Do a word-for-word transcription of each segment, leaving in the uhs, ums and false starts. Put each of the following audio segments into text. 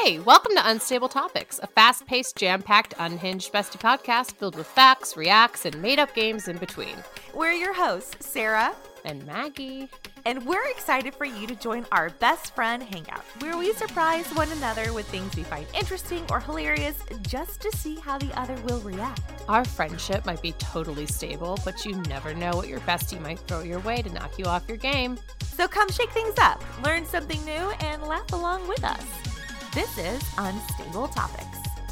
Hey, welcome to Unstable Topics, a fast-paced, jam-packed, unhinged bestie podcast filled with facts, reacts, and made-up games in between. We're your hosts, Sarah and Maggie. And we're excited for you to join our best friend hangout, where we surprise one another with things we find interesting or hilarious just to see how the other will react. Our friendship might be totally stable, but you never know what your bestie might throw your way to knock you off your game. So come shake things up, learn something new, and laugh along with us. This is Unstable Topics.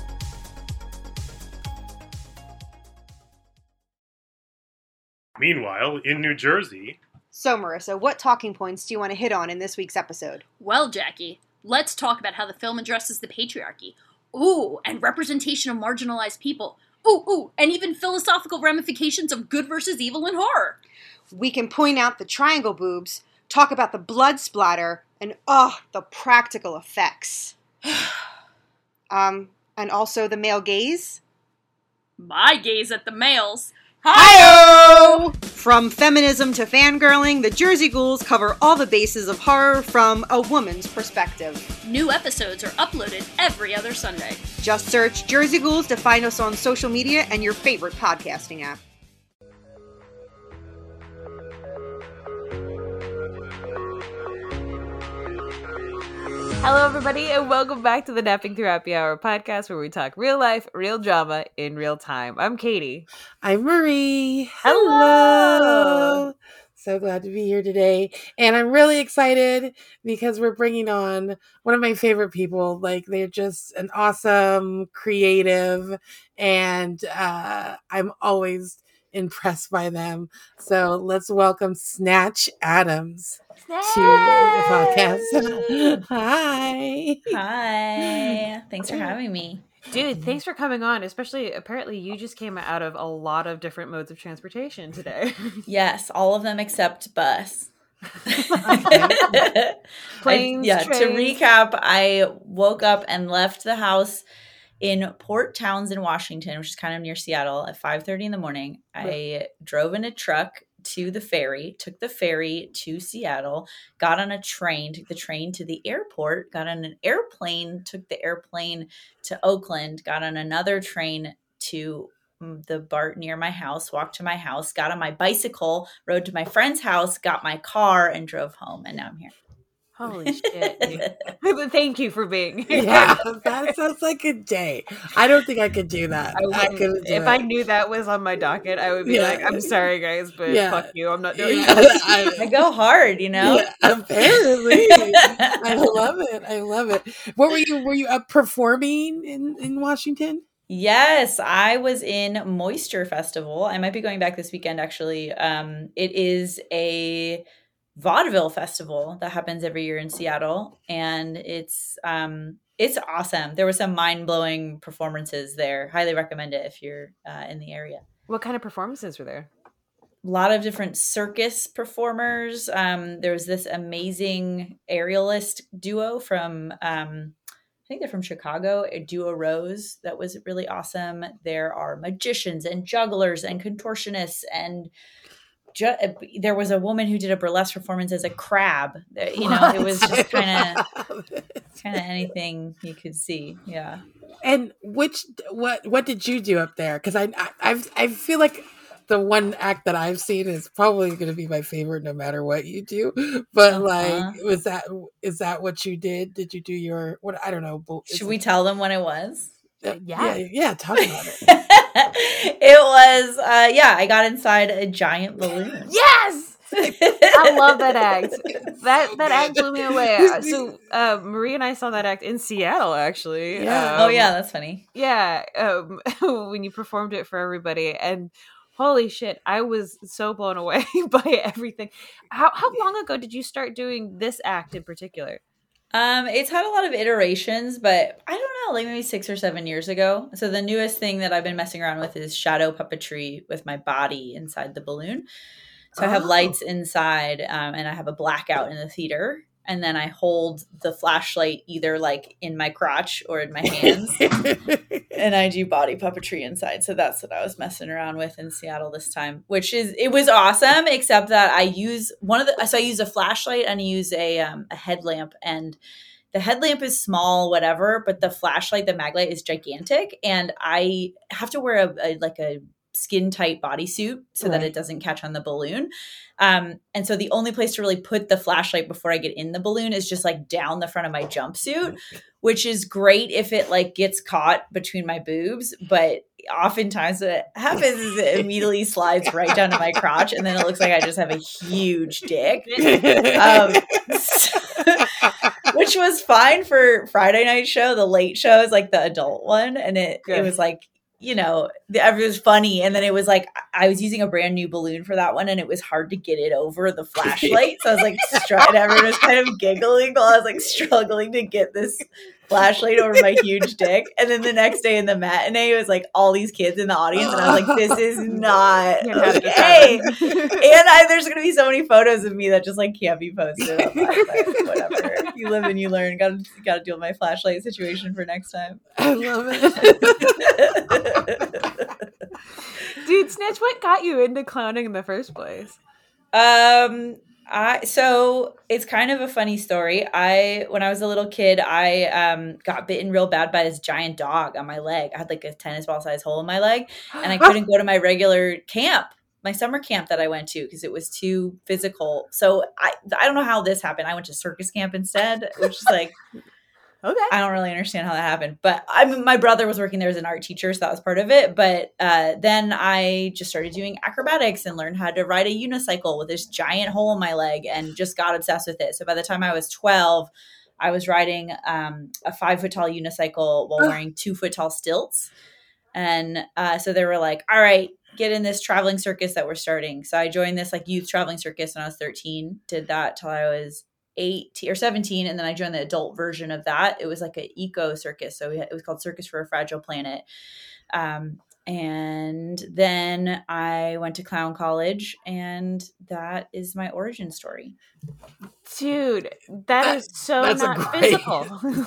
Meanwhile, in New Jersey... So, Marissa, what talking points do you want to hit on in this week's episode? Well, Jackie, let's talk about how the film addresses the patriarchy. Ooh, and representation of marginalized people. Ooh, ooh, and even philosophical ramifications of good versus evil in horror. We can point out the triangle boobs, talk about the blood splatter, and, oh, the practical effects. um, and also the male gaze? My gaze at the males. Hi-oh! From feminism to fangirling, the Jersey Ghouls cover all the bases of horror from a woman's perspective. New episodes are uploaded every other Sunday. Just search Jersey Ghouls to find us on social media and your favorite podcasting app. Hello, everybody, and welcome back to the Napping Through Happy Hour podcast, where we talk real life, real drama, in real time. I'm Katie. I'm Marie. Hello. Hello. So glad to be here today. And I'm really excited because we're bringing on one of my favorite people. Like, they're just an awesome, creative, and uh, I'm always impressed by them. So let's welcome Snatch Adams to the podcast. Hi. Hi. Thanks for having me. Dude, thanks for coming on. Especially, apparently, you just came out of a lot of different modes of transportation today. Yes, all of them except bus. Planes, I, yeah, trains. to recap, I woke up and left the house in Port Townsend, Washington, which is kind of near Seattle, at five thirty in the morning. I drove in a truck to the ferry, took the ferry to Seattle, got on a train, took the train to the airport, got on an airplane, took the airplane to Oakland, got on another train to the BART near my house, walked to my house, got on my bicycle, rode to my friend's house, got my car, and drove home. And now I'm here. Holy shit. Thank you for being here. Yeah, that sounds like a day. I don't think I could do that. I I couldn't do if it. I knew that was on my docket, I would be Yeah. like, I'm sorry, guys, but Yeah. fuck you. I'm not doing Yeah, that. I, I go hard, you know? yeah, apparently. I love it. I love it. What were you, were you up performing in, in Washington? Yes, I was in Moisture Festival. I might be going back this weekend, actually. Um, it is a vaudeville festival that happens every year in Seattle, and it's um, it's awesome. There were some mind-blowing performances there. Highly recommend it if you're uh, in the area. What kind of performances were there? A lot of different circus performers. Um, there was this amazing aerialist duo from um, I think they're from Chicago, a duo Rose, that was really awesome. There are magicians and jugglers and contortionists, and ju- there was a woman who did a burlesque performance as a crab. You know, What? it was just kind of kind of anything you could see. Yeah. And which, what, what did you do up there? Because I, I, I've- I feel like the one act that I've seen is probably going to be my favorite no matter what you do. But Uh-huh. like, was that, is that what you did? Did you do your, what, I don't know. bull- Should is we it- tell them when it was? uh, Yeah. yeah. Yeah. Talk about it. It was, uh, yeah, I got inside a giant balloon. Yes! I love that act. That So that act good. blew me away. So uh, Marie and I saw that act in Seattle, actually. Yeah. Oh, Um, yeah, that's funny. Yeah, um, when you performed it for everybody, and holy shit, I was so blown away by everything. How how long ago did you start doing this act in particular? Um, it's had a lot of iterations, but I don't know, like maybe six or seven years ago. So the newest thing that I've been messing around with is shadow puppetry with my body inside the balloon. So I have Oh. lights inside, um, and I have a blackout in the theater. And then I hold the flashlight either like in my crotch or in my hands. And I do body puppetry inside. So that's what I was messing around with in Seattle this time, which is, it was awesome, except that I use one of the, so I use a flashlight and I use a, um, a headlamp, and the headlamp is small, whatever, but the flashlight, the mag light is gigantic. And I have to wear a, a like a skin tight bodysuit so right. that it doesn't catch on the balloon. Um, and so the only place to really put the flashlight before I get in the balloon is just like down the front of my jumpsuit, which is great if it like gets caught between my boobs. But oftentimes what happens is it immediately slides right down to my crotch. And then it looks like I just have a huge dick. Um, which was fine for Friday night show. The late show is like the adult one. And it, it was like, you know, it was funny. And then it was like, I was using a brand new balloon for that one and it was hard to get it over the flashlight. So I was like, str- everyone was kind of giggling while I was like struggling to get this flashlight over my huge dick. And then the next day in the matinee, it was like all these kids in the audience. And I was like, this is not okay. And I, there's going to be so many photos of me that just like can't be posted online, but whatever. You live and you learn. Got to got to deal with my flashlight situation for next time. I love it. Dude, Snitch, what got you into clowning in the first place? Um, I so it's kind of a funny story. I when I was a little kid, I um got bitten real bad by this giant dog on my leg. I had like a tennis ball size hole in my leg, and I couldn't go to my regular camp, my summer camp that I went to because it was too physical. So I I don't know how this happened. I went to circus camp instead, which is like. Okay. I don't really understand how that happened, but I mean, my brother was working there as an art teacher, so that was part of it. But uh, then I just started doing acrobatics and learned how to ride a unicycle with this giant hole in my leg and just got obsessed with it. So by the time I was twelve, I was riding um, a five foot tall unicycle while wearing two foot tall stilts. And uh, so they were like, all right, get in this traveling circus that we're starting. So I joined this like youth traveling circus when I was thirteen, did that till I was eighteen or seventeen, and then I joined the adult version of that. It was like an eco circus, so we had, it was called Circus for a Fragile Planet. Um, and then I went to clown college, and that is my origin story. Dude, that is so That's not great- physical.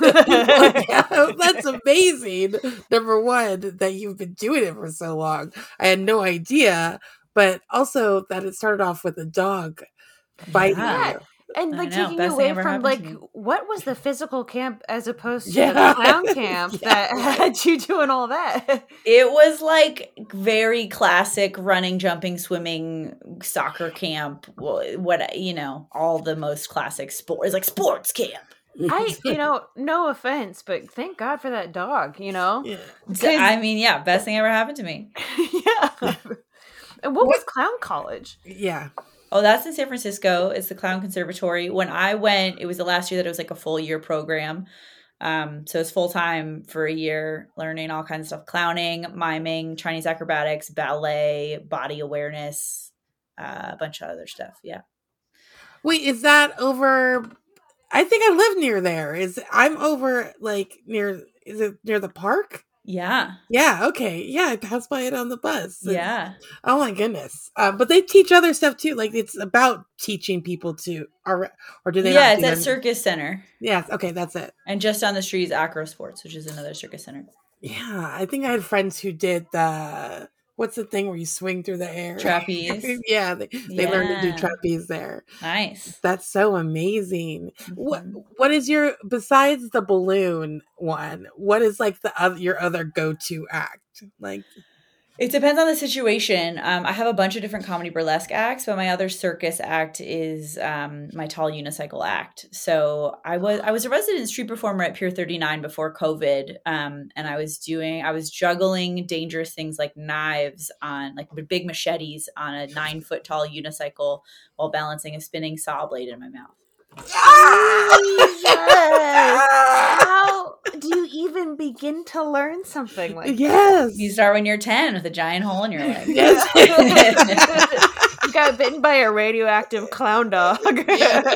That's amazing. Number one, that you've been doing it for so long. I had no idea, but also that it started off with a dog biting Yeah. you. And I like know, taking best you thing away ever from happened like to me. what was the physical camp as opposed to Yeah. the clown camp Yeah. that had you doing all that? It was like very classic running, jumping, swimming, soccer camp. wh- What you know, all the most classic sports, like sports camp. I, you know, no offense, but thank God for that dog, you know? Yeah. So, I mean, yeah, best thing ever happened to me. Yeah. And what was clown college? Yeah. Oh, that's in San Francisco. It's the Clown Conservatory. When I went, it was the last year that it was like a full year program. Um, so it's full time for a year, learning all kinds of stuff: clowning, miming, Chinese acrobatics, ballet, body awareness, uh, a bunch of other stuff. Yeah. Wait, is that over? I think I live near there. Is I'm over like near? Is it near the park? Yeah. Yeah. Okay. Yeah, I passed by it on the bus. It's- Yeah. Oh my goodness. Uh, but they teach other stuff too. Like it's about teaching people to, or or do they? Yeah, not it's do at that? Circus Center. Yes. Okay, that's it. And just down the street is Acro Sports, which is another circus center. Yeah, I think I had friends who did the what's the thing where you swing through the air? Trapeze. Yeah, they, they learned to do Yeah. trapeze there. Nice. That's so amazing. What Mhm. what is your besides the balloon one? What is like the other your other go to act? Like It depends on the situation. Um, I have a bunch of different comedy burlesque acts, but my other circus act is um, my tall unicycle act. So I was I was a resident street performer at Pier thirty-nine before COVID, um, and I was doing I was juggling dangerous things like knives on like big machetes on a nine foot tall unicycle while balancing a spinning saw blade in my mouth. How do you even begin to learn something like yes. You start when you're ten with a giant hole in your leg. Yes. You got bitten by a radioactive clown dog. Totally.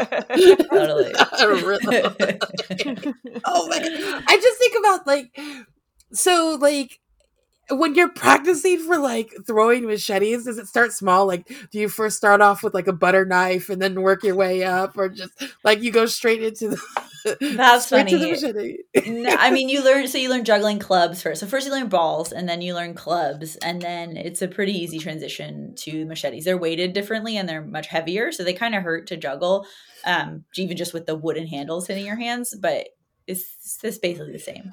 Really? Oh my God. I just think about like so like when you're practicing for like throwing machetes, does it start small? Like, do you first start off with like a butter knife and then work your way up, or just like you go straight into the That's straight to the funny. machete? No, I mean, you learn, so you learn juggling clubs first. So first you learn balls and then you learn clubs, and then it's a pretty easy transition to machetes. They're weighted differently and they're much heavier, so they kind of hurt to juggle, um, even just with the wooden handles hitting your hands. But it's, it's basically the same.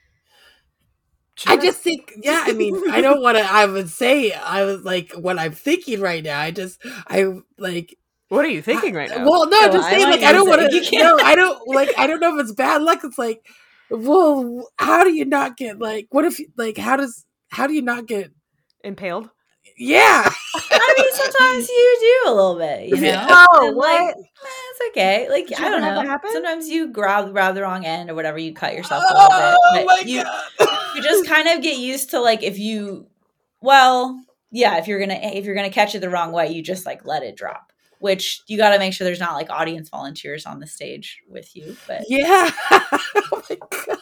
I just think, yeah, I mean, I don't want to, I would say, I was like, what I'm thinking right now, I just, I like, What are you thinking right now? well, no, Oh, just I saying, want like, you I to don't say- want you to, can't- no, I don't, like, I don't know if it's bad luck. It's like, well, how do you not get, like, what if, like, how does, how do you not get, Impaled? yeah. I mean, sometimes you do a little bit, you know? Oh, And, like, what? eh, it's okay. Like, Did you I don't ever have that know. happen? Sometimes you grab, grab the wrong end or whatever, you cut yourself a little bit. Oh But my you, God. you just kind of get used to, like, if you, well, yeah, if you're gonna if you're gonna catch it the wrong way, you just like let it drop. Which you got to make sure there's not like audience volunteers on the stage with you. But Yeah. Oh my God.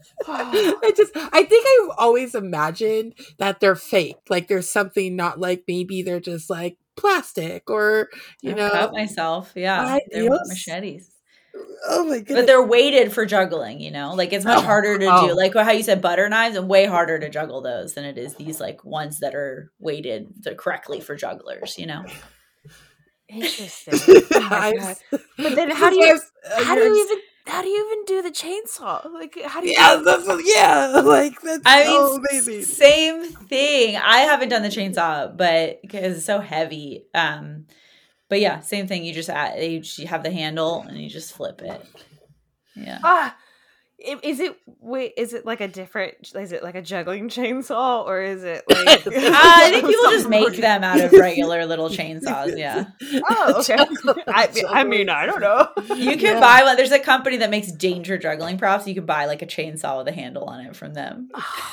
I just, I think I've always imagined that they're fake. Like there's something not like maybe they're just like plastic or, you I've know. cut myself. Yeah, I- they're yes. machetes. Oh my goodness. But they're weighted for juggling, you know? Like it's much Oh, harder to oh. do. Like how you said butter knives, and way harder to juggle those than it is these like ones that are weighted to- correctly for jugglers, you know? Interesting. Oh my I've- God. But then how do you Yes, uh, how do you're you just- even how do you even do the chainsaw? Like how do you Yeah, that's what- yeah, like that's I so mean, s- amazing. same thing. I haven't done the chainsaw, but because it's so heavy. Um, but yeah, same thing. You just add, you just have the handle and you just flip it. Yeah. Ah, i- is it wait? Is it like a different? Is it like a juggling chainsaw, or is it like? Uh, I think people just some make broken- them out of regular little chainsaws. Yeah. Oh, okay. I, I mean, I don't know. You can Yeah. buy one. There's a company that makes danger juggling props. You can buy like a chainsaw with a handle on it from them.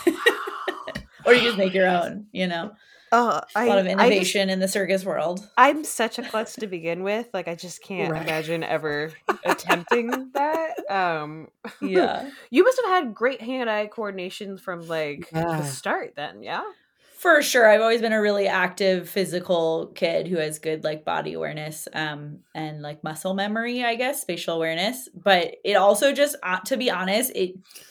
Or you just make your own, you know? Oh, I, A lot of I just- innovation in the circus world. I'm such a klutz to begin with. Like, I just can't Right. imagine ever attempting that. Um, Yeah. you must have had great hand-eye coordination from like Yeah. the start. Then, yeah. For sure. I've always been a really active physical kid who has good like body awareness um and like muscle memory, I guess, spatial awareness. But it also just uh, to be honest, it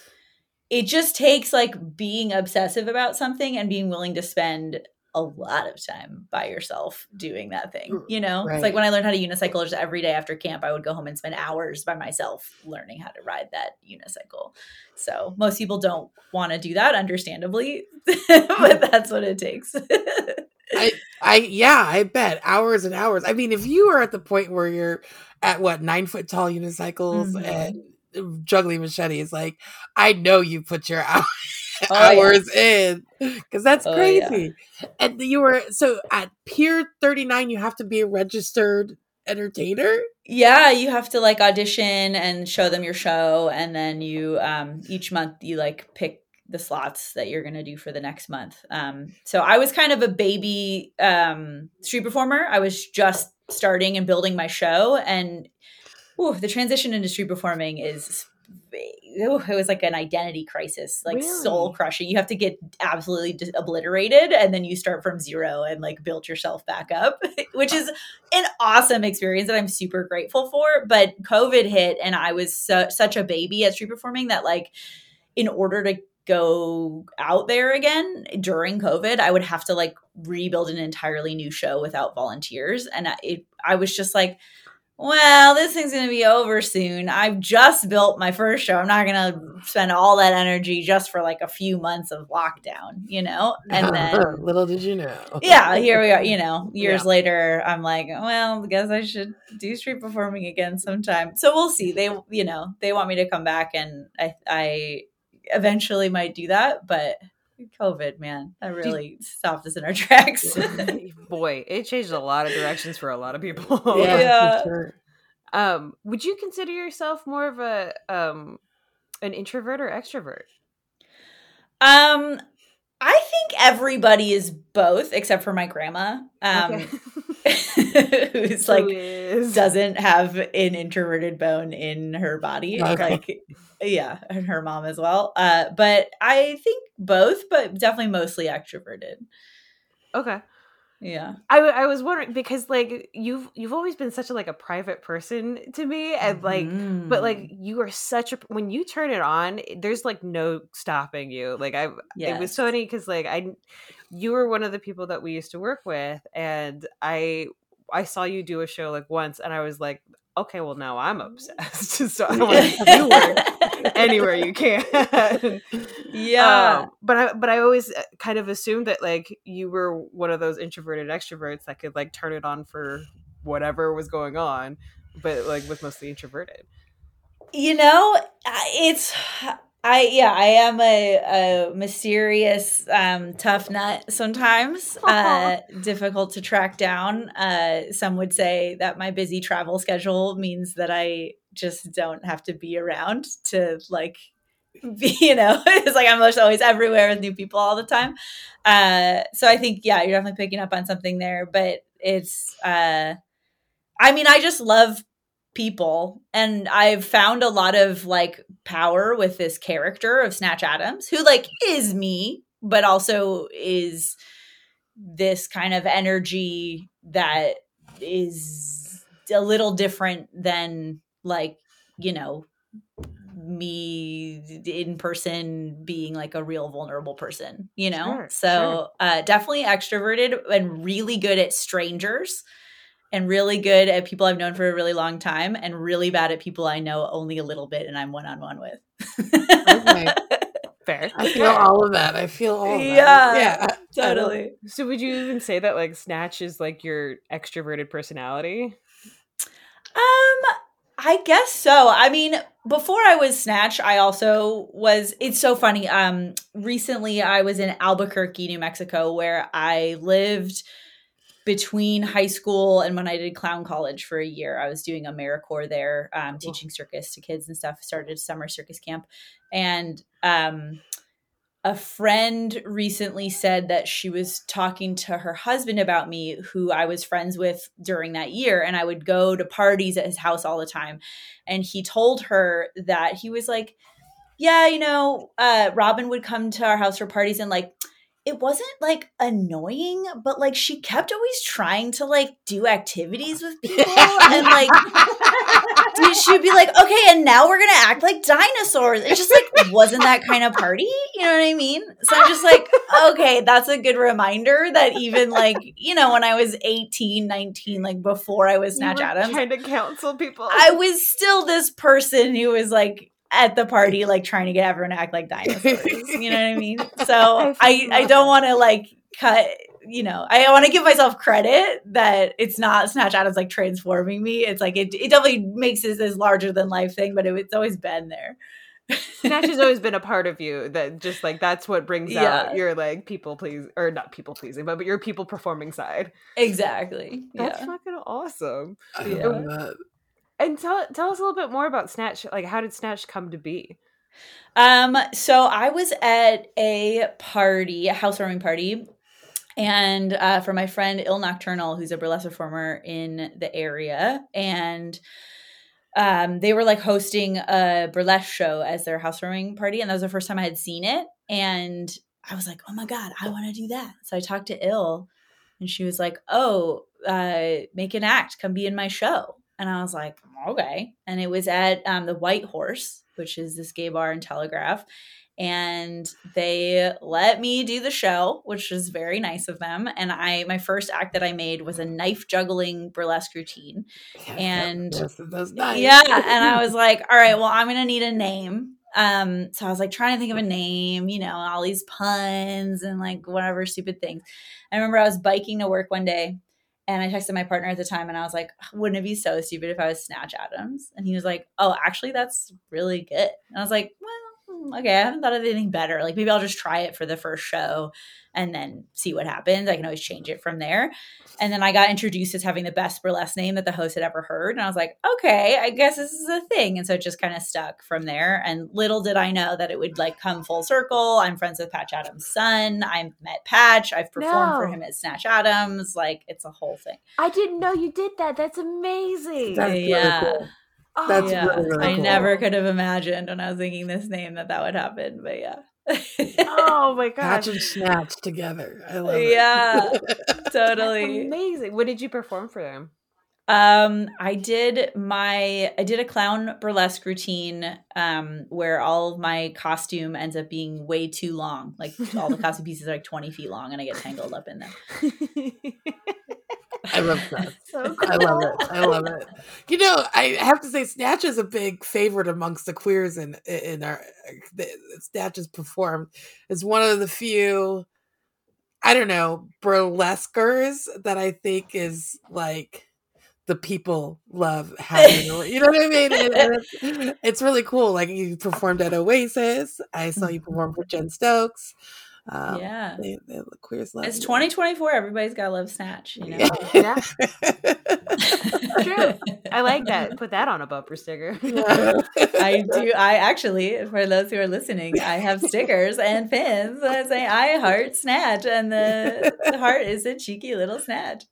it just takes like being obsessive about something and being willing to spend a lot of time by yourself doing that thing. You know? It's like Right. when I learned how to unicycle, just every day after camp, I would go home and spend hours by myself learning how to ride that unicycle. So most people don't want to do that, understandably, but that's what it takes. I, I, yeah, I bet hours and hours. I mean, if you are at the point where you're at what nine foot tall unicycles Mhm. and juggling machetes, like I know you put your hours, Oh, yeah. hours in because that's Oh, yeah. crazy. And you were so at Pier thirty-nine, you have to be a registered entertainer. Yeah, you have to like audition and show them your show, and then you um each month you like pick the slots that you're going to do for the next month. Um so I was kind of a baby um street performer. I was just starting and building my show, and ooh, the transition into street performing is ooh, it was like an identity crisis, like Really? soul crushing. You have to get absolutely dis- obliterated, and then you start from zero and like build yourself back up, which is an awesome experience that I'm super grateful for. But COVID hit, and I was su- such a baby at street performing that like in order to go out there again during COVID, I would have to like rebuild an entirely new show without volunteers. And I, it, I was just like, well, this thing's going to be over soon. I've just built my first show. I'm not going to spend all that energy just for like a few months of lockdown, you know? And then, Little did you know. yeah, here we are, you know, years Yeah. later, I'm like, well, I guess I should do street performing again sometime. So we'll see. They, you know, they want me to come back, and I, I eventually might do that, but COVID, man, that really stopped us in our tracks. Boy, it changed a lot of directions for a lot of people. Yeah, Yeah. for sure. Um, would you consider yourself more of a um an introvert or extrovert? Um, I think everybody is both, except for my grandma, um, who's like Who is- doesn't have an introverted bone in her body. Okay. Like, yeah, and her mom as well. Uh, but I think both, but definitely mostly extroverted. okay. Yeah. I, w- I was wondering because like you've you've always been such a like a private person to me, and like but like Mm. you are such a when you turn it on, there's like no stopping you. Like I, it was Yes. funny because like I, you were one of the people that we used to work with, and I I saw you do a show like once, and I was like, okay, well now I'm obsessed. So I want you work anywhere you can. Yeah. Um, but I but I always kind of assumed that like you were one of those introverted extroverts that could like turn it on for whatever was going on, but like was mostly introverted. You know, it's I yeah, I am a, a mysterious um tough nut sometimes. Uh difficult to track down. Uh some would say that my busy travel schedule means that I just don't have to be around to like be, you know, it's like I'm just always everywhere with new people all the time. Uh so I think yeah, you're definitely picking up on something there, but it's uh I mean, I just love people, and I've found a lot of like power with this character of Snatch Adams, who like is me, but also is this kind of energy that is a little different than like, you know, me in person being like a real vulnerable person, you know? Sure, so sure. uh, definitely extroverted and really good at strangers. And really good at people I've known for a really long time, and really bad at people I know only a little bit and I'm one-on-one with. Okay. Fair. I feel all of that. I feel all of that. Yeah, Yeah, totally. So would you even say that like Snatch is like your extroverted personality? Um, I guess so. I mean, before I was Snatch, I also was, it's so funny. Um, recently I was in Albuquerque, New Mexico, where I lived between high school and when I did clown college for a year. I was doing AmeriCorps there, um, teaching circus to kids and stuff. Started a summer circus camp. And um, a friend recently said that she was talking to her husband about me, who I was friends with during that year. And I would go to parties at his house all the time. And he told her that he was like, yeah, you know, uh, Robin would come to our house for parties, and like, it wasn't like annoying, but like she kept always trying to like do activities with people. And like, dude, she'd be like, okay, and now we're going to act like dinosaurs. It just like wasn't that kind of party. You know what I mean? So I'm just like, okay, that's a good reminder that even like, you know, when I was eighteen, nineteen, like before I was Snatch You were Adams, trying to counsel people. I was still this person who was like, at the party, like trying to get everyone to act like dinosaurs. You know what I mean? So I, I don't want to like cut, you know, I want to give myself credit that it's not Snatch Adams like transforming me. It's like, it, it definitely makes it this larger than life thing, but it, it's always been there. Snatch has always been a part of you that just like, that's what brings Yeah. out your like people please, or not people pleasing, but, but your people performing side. Exactly. That's Yeah. fucking awesome. I Yeah. love that. And tell tell us a little bit more about Snatch. Like, how did Snatch come to be? Um, so I was at a party, a housewarming party, and uh, for my friend Il Nocturnal, who's a burlesque performer in the area, and um, they were like hosting a burlesque show as their housewarming party, and that was the first time I had seen it, and I was like, oh my god, I want to do that. So I talked to Il, and she was like, oh, uh, make an act, come be in my show. And I was like, okay. And it was at um, the White Horse, which is this gay bar in Telegraph. And they let me do the show, which was very nice of them. And I, my first act that I made was a knife juggling burlesque routine. Yeah, And that's, that's nice. yeah. And I was like, all right, well, I'm going to need a name. Um, so I was like trying to think of a name, you know, all these puns and like whatever stupid things. I remember I was biking to work one day. And I texted my partner at the time and I was like, wouldn't it be so stupid if I was Snatch Adams? And he was like, oh, actually, that's really good. And I was like, well, okay, I haven't thought of anything better. Like maybe I'll just try it for the first show and then see what happens. I can always change it from there. And then I got introduced as having the best burlesque name that the host had ever heard. And I was like, okay, I guess this is a thing. And so it just kind of stuck from there. And little did I know that it would like come full circle. I'm friends with Patch Adams' son. I met Patch. I've performed No. for him at Snatch Adams. Like it's a whole thing. I didn't know you did that. That's amazing. That's really Yeah. cool. Oh, That's yeah. really, really I cool. never could have imagined when I was thinking this name that that would happen. But yeah. oh my Patch gosh. and Snatch together. I love it. Yeah, That's totally. amazing. What did you perform for them? Um, I did my I did a clown burlesque routine um where all of my costume ends up being way too long. Like all the costume pieces are like twenty feet long and I get tangled up in them. I love Snatch. So I love it. I love it. You know, I have to say, Snatch is a big favorite amongst the queers in in our. The, Snatch is performed. It's one of the few, I don't know, burlesquers that I think is like the people love having. You know what I mean? And, and it's, it's really cool. Like you performed at Oasis. I saw you perform for Jen Stokes. Um, yeah, they, they, the queers love it's you. twenty twenty-four. Everybody's got to love Snatch. You know. Yeah. True. I like that. Put that on a bumper sticker. I do. I actually, for those who are listening, I have stickers and pins that say "I heart Snatch," and the, the heart is a cheeky little snatch.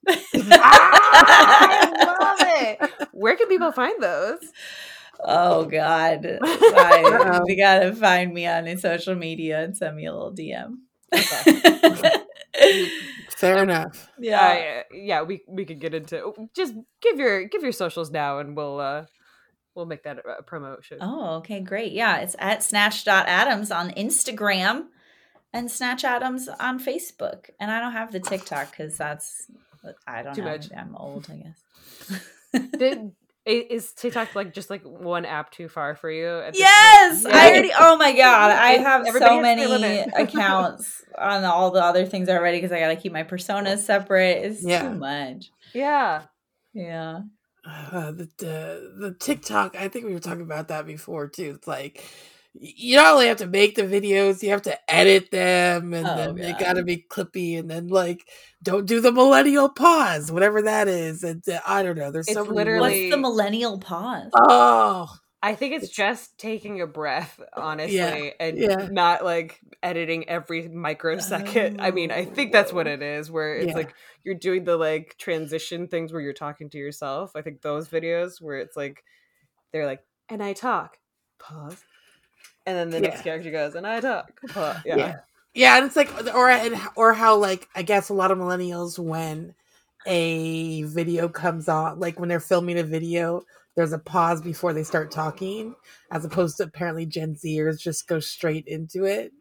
I love it. Where can people find those? Oh God, I, you gotta find me on social media and send me a little D M. Okay. Fair enough. Yeah, uh, yeah. We we could get into just give your give your socials now, and we'll uh we'll make that a, a promotion. Oh, okay, great. Yeah, it's at snatch dot adams on Instagram and Snatch Adams on Facebook. And I don't have the TikTok because that's I don't Too know. much. I'm old, I guess. Did, is TikTok like just like one app too far for you? At this Yes, point? I already. Oh my God, I have Everybody so has their many limit. accounts on all the other things already because I got to keep my personas separate. It's Yeah. too much. Yeah. Yeah. Uh, the, the the TikTok, I think we were talking about that before too. It's like you not only have to make the videos, you have to edit them, and Oh, then they God. gotta be clippy, and then like don't do the millennial pause, whatever that is. And uh, I don't know. There's so It's many. literally- What's the millennial pause? Oh, I think it's, just taking a breath, honestly, Yeah, and yeah. not like editing every microsecond. I mean, I think that's what it is, where it's Yeah. like you're doing the like transition things where you're talking to yourself. I think those videos where it's like they're like, and I talk, pause, and then the next Yeah. character goes, and I talk, pause. Yeah. yeah, yeah, and it's like, or and or how like I guess a lot of millennials when a video comes on, like when they're filming a video, there's a pause before they start talking, as opposed to apparently Gen Zers just go straight into it.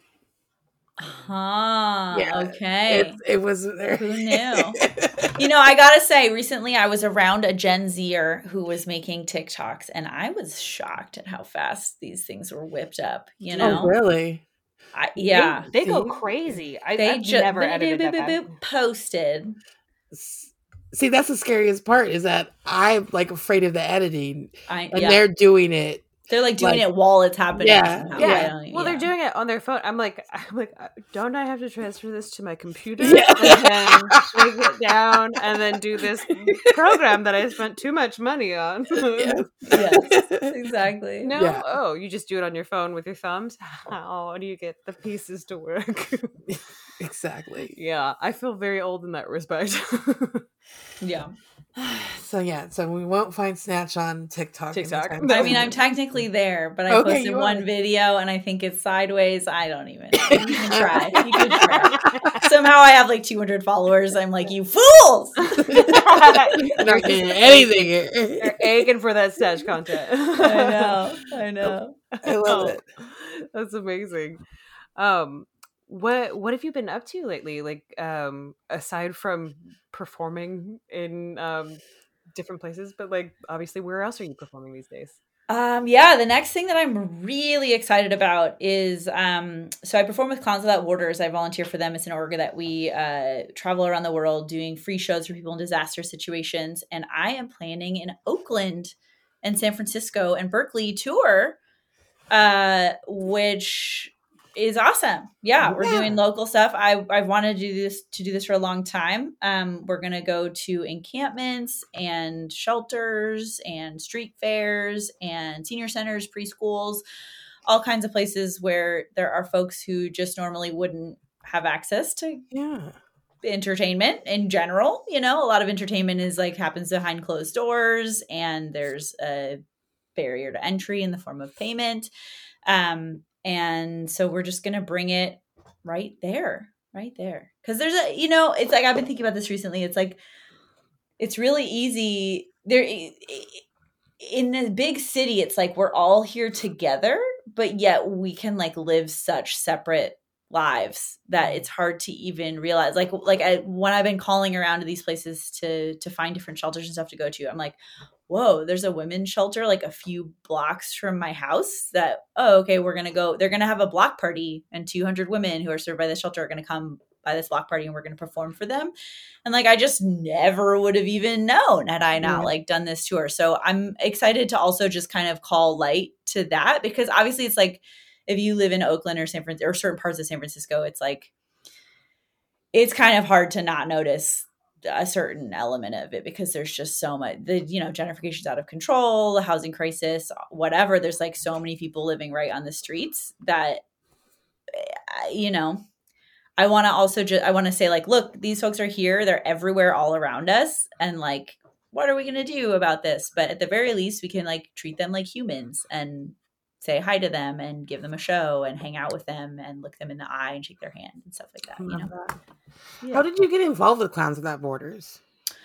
Huh. Yeah, Okay. It, it was there. Who knew? You know, I gotta say, recently I was around a Gen Zer who was making TikToks, and I was shocked at how fast these things were whipped up. You know, Oh, really? I, yeah, They, they go See? crazy. I, they I've just never edited that fast. posted. See, that's the scariest part is that I'm like afraid of the editing, I and yeah, they're doing it. they're like doing like- it while it's happening. Yeah, somehow. Yeah. I don't- Well, yeah. they're doing it on their phone. I'm like, I'm like, uh, don't I have to transfer this to my computer Yeah. and then take it down and then do this program that I spent too much money on? Yeah. Yes, exactly. No, Yeah. oh, you just do it on your phone with your thumbs. How do you get the pieces to work? Exactly. Yeah, I feel very old in that respect. Yeah. So yeah, so we won't find Snatch on TikTok. TikTok. anytime I mean, soon. I'm technically there, but I Okay, posted you are. one video and I think it's sideways. I don't even know. You can try. You can try. Somehow I have like two hundred followers. I'm like, you fools! I'm not getting anything here. They're aching for that Snatch content. I know. I know. I love it. That's amazing. Um, what what have you been up to lately? Like, um, aside from performing in um different places, but like obviously, where else are you performing these days? Um, yeah, the next thing that I'm really excited about is um, so I perform with Clowns Without Borders. I volunteer for them. It's an org that we uh, travel around the world doing free shows for people in disaster situations. And I am planning an Oakland and San Francisco and Berkeley tour, uh, which is awesome. Yeah, we're Yeah. doing local stuff. I I've wanted to do this to do this for a long time. Um, we're gonna go to encampments and shelters and street fairs and senior centers, preschools, all kinds of places where there are folks who just normally wouldn't have access to Yeah. entertainment in general. You know, a lot of entertainment is like happens behind closed doors, and there's a barrier to entry in the form of payment. Um, and so we're just gonna bring it right there, right there. Because there's a, you know, it's like I've been thinking about this recently. It's like it's really easy there in the big city. It's like we're all here together, but yet we can like live such separate lives that it's hard to even realize. Like, like I, when I've been calling around to these places to to find different shelters and stuff to go to, I'm like, whoa, there's a women's shelter like a few blocks from my house that, oh, okay, we're going to go, they're going to have a block party and two hundred women who are served by the shelter are going to come by this block party and we're going to perform for them. And like, I just never would have even known had I not like done this tour. So I'm excited to also just kind of call light to that, because obviously it's like, if you live in Oakland or San Francisco or certain parts of San Francisco, it's like, it's kind of hard to not notice a certain element of it because there's just so much, the, you know, gentrification's out of control, the housing crisis, whatever. There's like so many people living right on the streets that, you know, I want to also just, I want to say like, look, these folks are here. They're everywhere all around us. And like, what are we going to do about this? But at the very least, we can like treat them like humans and say hi to them and give them a show and hang out with them and look them in the eye and shake their hand and stuff like that. You know? That. Yeah. How did you get involved with Clowns Without Borders?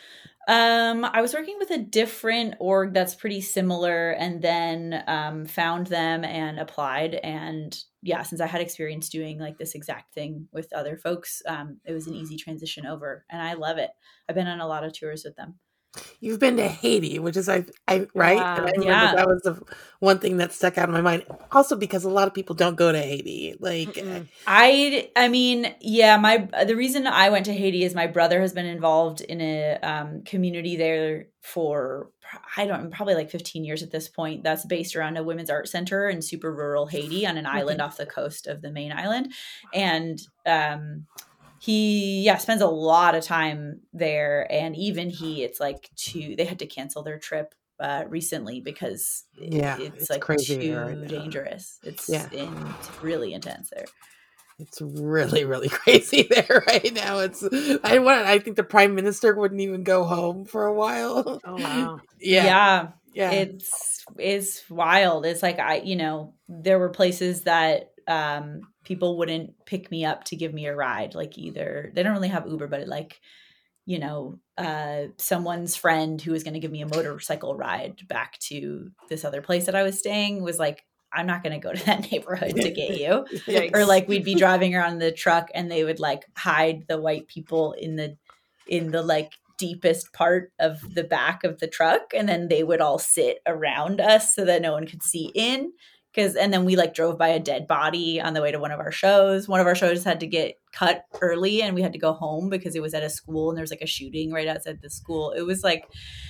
Um, I was working with a different org that's pretty similar, and then um, found them and applied. And yeah, since I had experience doing like this exact thing with other folks, um, it was an easy transition over, and I love it. I've been on a lot of tours with them. You've been to Haiti, which is I, I right? Wow. And I remember Yeah. that was the one thing that stuck out in my mind. Also, because a lot of people don't go to Haiti. Like, Mm-mm. I, I mean, yeah, my the reason I went to Haiti is my brother has been involved in a um, community there for I don't probably like fifteen years at this point. That's based around a women's art center in super rural Haiti on an island off the coast of the main island, and um. He, yeah, spends a lot of time there. And even he, it's like two, they had to cancel their trip uh, recently because yeah, it's, it's like crazy too there right now. dangerous. It's, Yeah. in, it's really intense there. It's really, really crazy there right now. It's I want. I think the prime minister wouldn't even go home for a while. Oh wow. Yeah, Yeah. yeah. It's, it's wild. It's like, I, you know, there were places that um, people wouldn't pick me up to give me a ride. Like either, they don't really have Uber, but like, you know, uh, someone's friend who was going to give me a motorcycle ride back to this other place that I was staying was like, I'm not going to go to that neighborhood to get you. Yikes. Or like we'd be driving around the truck and they would like hide the white people in the, in the like deepest part of the back of the truck. And then they would all sit around us so that no one could see in. Cause, and then we like drove by a dead body on the way to one of our shows. One of our shows had to get cut early and we had to go home because it was at a school and there was like a shooting right outside the school. It was like,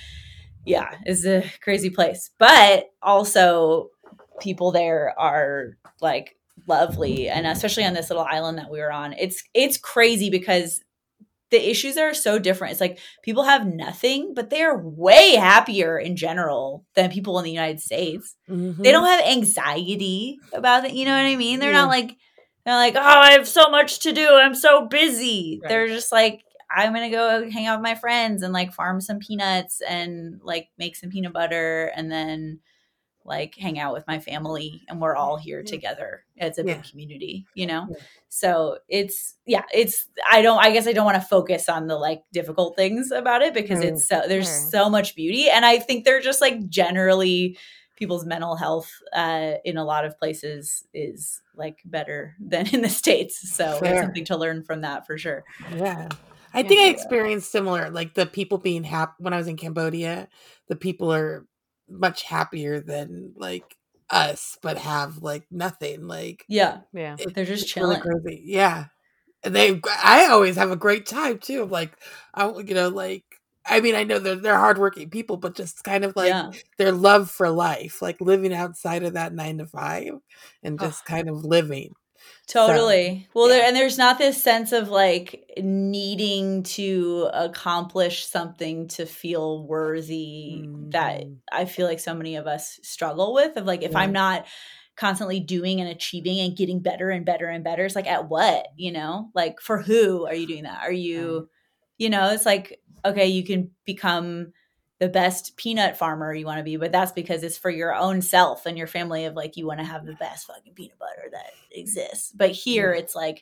yeah, it's a crazy place, but also people there are like lovely. And especially on this little island that we were on, it's, it's crazy because the issues are so different. It's like people have nothing, but they are way happier in general than people in the United States. Mhm. They don't have anxiety about it. You know what I mean? They're Yeah. not like, they're like, oh, I have so much to do. I'm so busy. Right. They're just like, I'm going to go hang out with my friends and like farm some peanuts and like make some peanut butter and then like hang out with my family. And we're all here together as a Yeah. big community, you know? Yeah. So it's, yeah, it's, I don't, I guess I don't want to focus on the like difficult things about it because Right. it's so, there's Sure. so much beauty. And I think they're just like generally people's mental health uh, in a lot of places is like better than in the States. So Fair. it's something to learn from that for sure. Yeah. I think I experienced similar, like the people being happy when I was in Cambodia. The people are much happier than like us, but have like nothing. Like Yeah. Yeah. it- They're just it's really chilling. crazy. Yeah, and they. I always have a great time too. Like I, you know, like I mean, I know they're they're hardworking people, but just kind of like Yeah. their love for life, like living outside of that nine to five, and just kind of living. Totally. well, yeah. there, and there's not this sense of like needing to accomplish something to feel worthy that Mhm. I feel like so many of us struggle with. Of like, if Yeah. I'm not constantly doing and achieving and getting better and better and better, it's like, at what, you know, like for who are you doing that? Are you, you know, it's like, okay, you can become the best peanut farmer you want to be, but that's because it's for your own self and your family of like, you want to have the best fucking peanut butter that exists. But here it's like,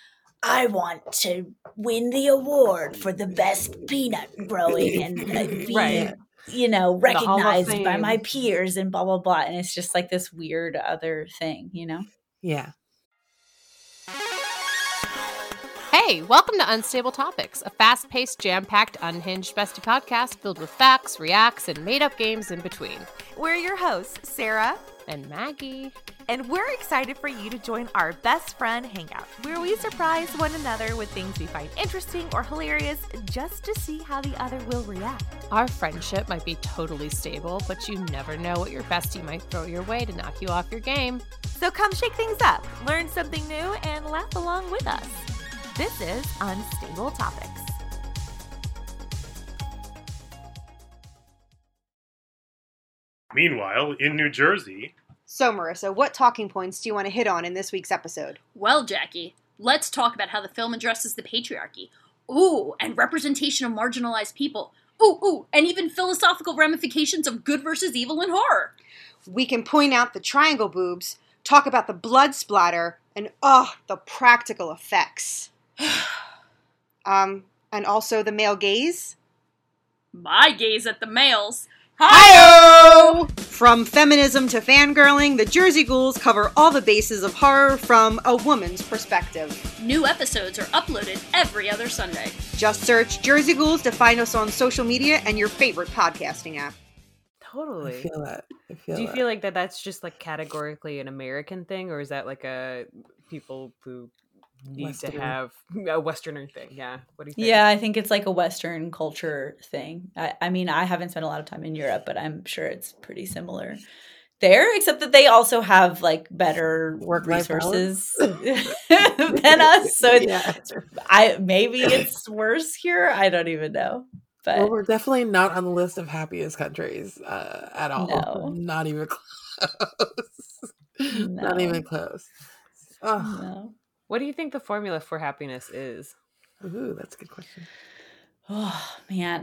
I want to win the award for the best peanut growing and uh, be, Right. you know, Hall of recognized by my Fame. peers and blah, blah, blah. And it's just like this weird other thing, you know? Yeah. Hey, welcome to Unstable Topics, a fast-paced, jam-packed, unhinged bestie podcast filled with facts, reacts, and made-up games in between. We're your hosts, Sarah And Maggie. and we're excited for you to join our best friend hangout, where we surprise one another with things we find interesting or hilarious just to see how the other will react. Our friendship might be totally stable, but you never know what your bestie might throw your way to knock you off your game. So come shake things up, learn something new, and laugh along with us. This is Unstable Topics. Meanwhile, in New Jersey, So, Marissa, what talking points do you want to hit on in this week's episode? Well, Jackie, let's talk about how the film addresses the patriarchy. Ooh, and representation of marginalized people. Ooh, ooh, and even philosophical ramifications of good versus evil in horror. We can point out the triangle boobs, talk about the blood splatter, and oh, the practical effects. um, and also the male gaze. My gaze at the males. Hi-oh! From feminism to fangirling, the Jersey Ghouls cover all the bases of horror from a woman's perspective. New episodes are uploaded every other Sunday. Just search Jersey Ghouls to find us on social media and your favorite podcasting app. Totally. I feel that. I feel Do you that. feel like that that's just like categorically an American thing, or is that like a people who need Western. to have a Westerner thing? Yeah. What do you think? Yeah, I think it's like a Western culture thing. I, I mean, I haven't spent a lot of time in Europe, but I'm sure it's pretty similar there, except that they also have like better Work-life resources than us. So it's, Yeah. I maybe it's worse here. I don't even know. But Well, we're definitely not on the list of happiest countries uh, at all. No. Not even close. Not No. even close. Oh, no. What do you think the formula for happiness is? ooh, that's a good question. Oh man.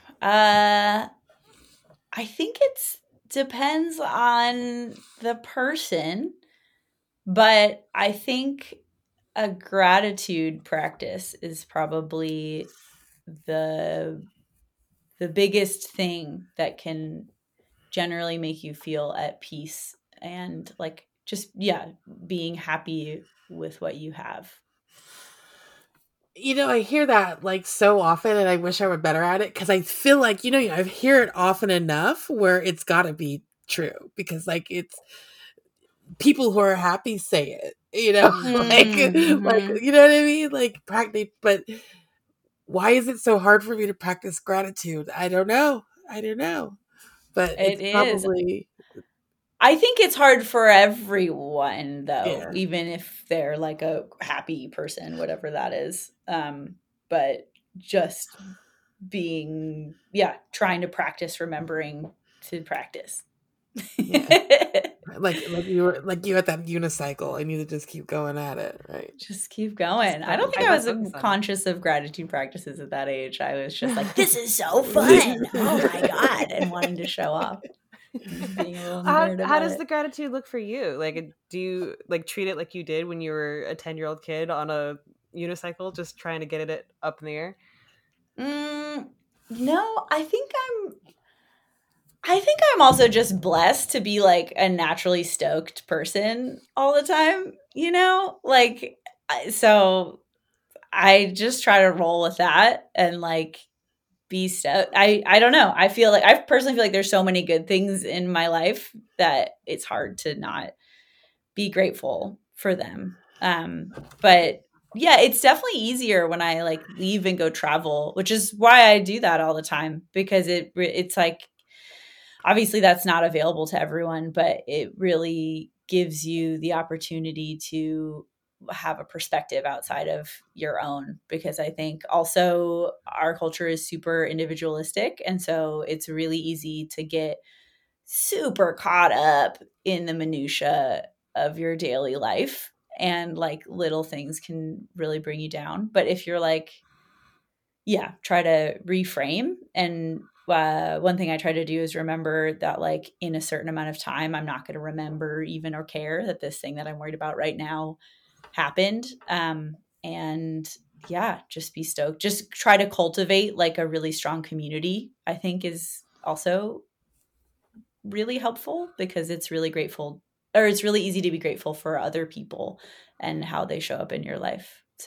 Uh I think it's depends on the person, but I think a gratitude practice is probably the the biggest thing that can generally make you feel at peace and like just yeah, being happy with what you have. You know, I hear that like so often, and I wish I were better at it because I feel like, you know, I hear it often enough where it's got to be true because, like, it's people who are happy say it, you know, like, Mhm. like, you know what I mean? Like, practice, but why is it so hard for me to practice gratitude? I don't know. I don't know, but It it's is. probably I think it's hard for everyone though, Yeah. even if they're like a happy person, whatever that is. Um, but just being, yeah, trying to practice remembering to practice. like like you were like you at that unicycle and you to just keep going at it, right? Just keep going. I don't think I I was don't focus on it. conscious of gratitude practices at that age. I was just like, this is so fun. Oh my God. And wanting to show off. Being a little How, nerd how about does it. the gratitude look for you? Like, do you like treat it like you did when you were a ten year old kid on a unicycle, just trying to get it up in the air? Mm, no, I think I'm I think I'm also just blessed to be like a naturally stoked person all the time, you know? Like I- so I just try to roll with that and like be stoked. I I don't know. I feel like I personally feel like there's so many good things in my life that it's hard to not be grateful for them. Um but yeah, it's definitely easier when I like leave and go travel, which is why I do that all the time because it re- it's like obviously that's not available to everyone, but it really gives you the opportunity to have a perspective outside of your own because I think also our culture is super individualistic and so it's really easy to get super caught up in the minutia of your daily life and like little things can really bring you down. But if you're like, yeah, try to reframe. And uh, one thing I try to do is remember that like in a certain amount of time, I'm not going to remember even or care that this thing that I'm worried about right now happened. Um, and yeah, just be stoked. Just try to cultivate like a really strong community, I think is also really helpful because it's really grateful or it's really easy to be grateful for other people and how they show up in your life. So,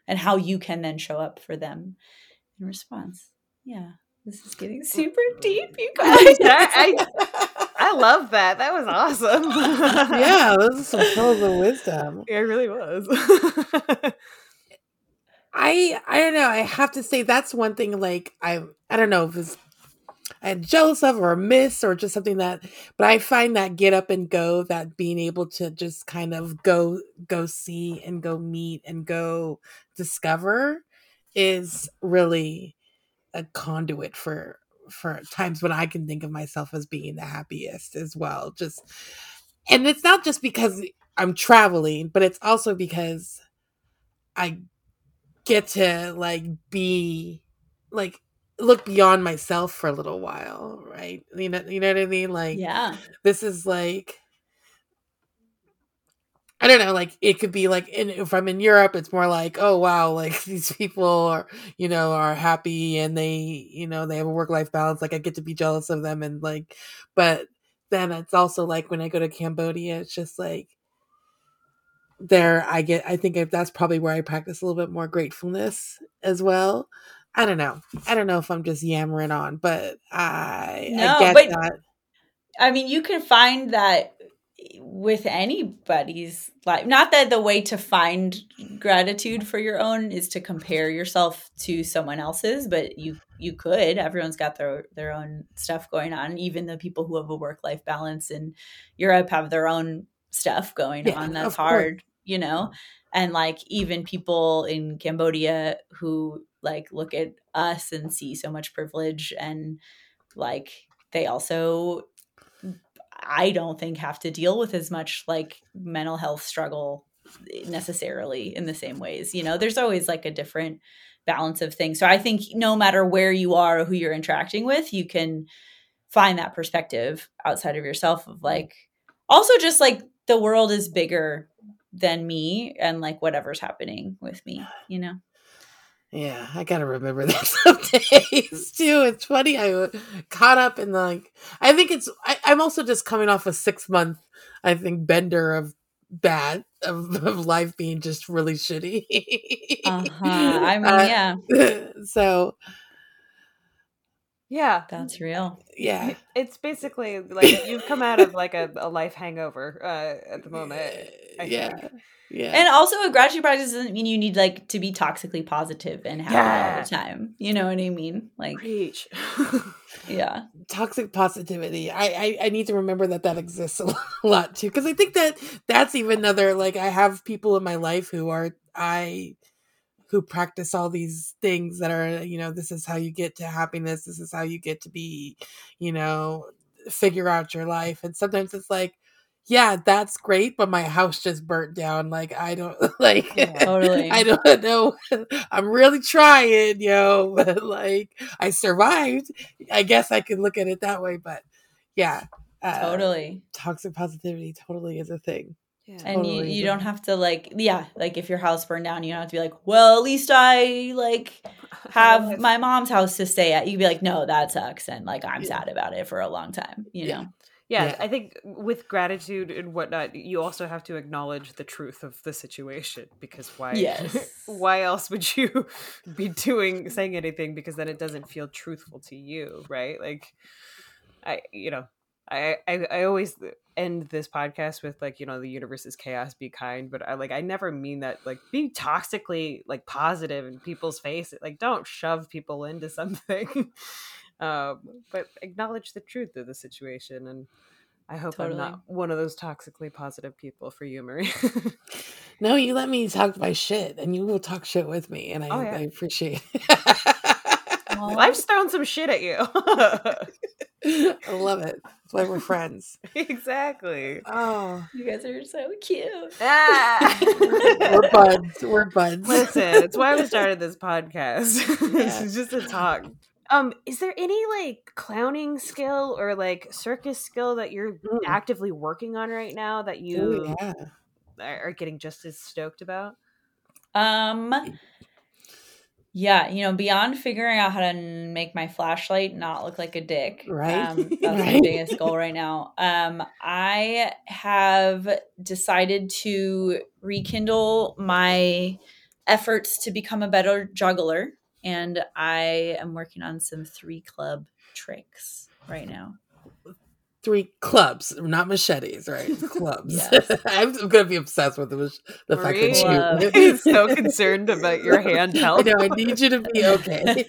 and how you can then show up for them in response. Yeah. This is getting super deep, you guys. I, I, I love that. That was awesome. Yeah, those are some pearls of wisdom. It really was. I I don't know. I have to say that's one thing. Like I I don't know if it's I'm jealous of or a miss or just something that, but I find that get up and go, that being able to just kind of go go see and go meet and go discover is really a conduit for for times when I can think of myself as being the happiest as well. Just and it's not just because I'm traveling, but it's also because I get to like be like look beyond myself for a little while, right? You know, you know what I mean? Like, Yeah. this is like, I don't know, like it could be like, in, if I'm in Europe, it's more like, oh wow, like these people are, you know, are happy and they, you know, they have a work-life balance. Like I get to be jealous of them, and like, but then it's also like when I go to Cambodia, it's just like, there I get, I think that's probably where I practice a little bit more gratefulness as well. I don't know. I don't know if I'm just yammering on, but I, No, I get but that. I mean, you can find that with anybody's life. Not that the way to find gratitude for your own is to compare yourself to someone else's, but you you could. Everyone's got their their own stuff going on. Even the people who have a work-life balance in Europe have their own stuff going Yeah, on. That's of course. hard, you know? And like even people in Cambodia who like look at us and see so much privilege, and like they also, I don't think, have to deal with as much like mental health struggle necessarily in the same ways. You know, there's always like a different balance of things. So I think no matter where you are or who you're interacting with, you can find that perspective outside of yourself of like, also just like the world is bigger than me and like whatever's happening with me, you know? Yeah, I gotta remember that some days too. It's funny. I was caught up in like, I think it's, I, I'm also just coming off a six month, I think, bender of bad, of, of life being just really shitty. Uh-huh. I mean, Uh, yeah, So, Yeah. that's real. yeah. It's basically like you've come out of like a, a life hangover uh, at the moment. I yeah. think. Yeah. And also a gratitude practice doesn't mean you need like to be toxically positive and happy all Yeah. the time. You know what I mean? Like, Preach. yeah. Toxic positivity. I, I I need to remember that that exists a lot too, because I think that that's even another, like, I have people in my life who are I who practice all these things that are, you know, this is how you get to happiness, this is how you get to be, you know, figure out your life. And sometimes it's like, yeah, that's great, but my house just burnt down. Like, I don't like Yeah. Totally. I don't know. I'm really trying, yo, but like I survived. I guess I can look at it that way, but yeah. Uh, Totally. Toxic positivity totally is a thing. Yeah. And you, Totally. you don't have to like, yeah, like if your house burned down, you don't have to be like, well, at least I like have my mom's house to stay at. You'd be like, no, that sucks. And like, I'm Yeah. sad about it for a long time, you Yeah. know? Yeah, Yeah. I think with gratitude and whatnot, you also have to acknowledge the truth of the situation, because why? Yes. Why else would you be doing saying anything? Because then it doesn't feel truthful to you, right? Like, I, you know, I, I, I always end this podcast with like, you know, the universe is chaos, be kind. But I like, I never mean that. Like, be toxically like positive in people's face. Like, don't shove people into something. Um, but acknowledge the truth of the situation, and I hope Totally. I'm not one of those toxically positive people for you, Marie. No, you let me talk my shit, and you will talk shit with me, and I, Oh, yeah. I appreciate Well, Life's thrown some shit at you. it. I love it. That's why we're friends. Exactly. Oh, you guys are so cute. Ah. we're buds. We're buds. Listen, it's why we started this podcast. Yeah. It's just a talk. Um, is there any like clowning skill or like circus skill that you're Mm. actively working on right now that Ooh, you yeah. are are getting just as stoked about? Um, yeah, you know, beyond figuring out how to n- make my flashlight not look like a dick, Right? um, that's my Right? biggest goal right now. Um, I have decided to rekindle my efforts to become a better juggler. And I am working on some three club tricks right now. Three clubs, not machetes, right? Clubs. Yes. I'm going to be obsessed with the, mach- the fact Marie that is you. so concerned about your hand I health. know. I need you to be okay.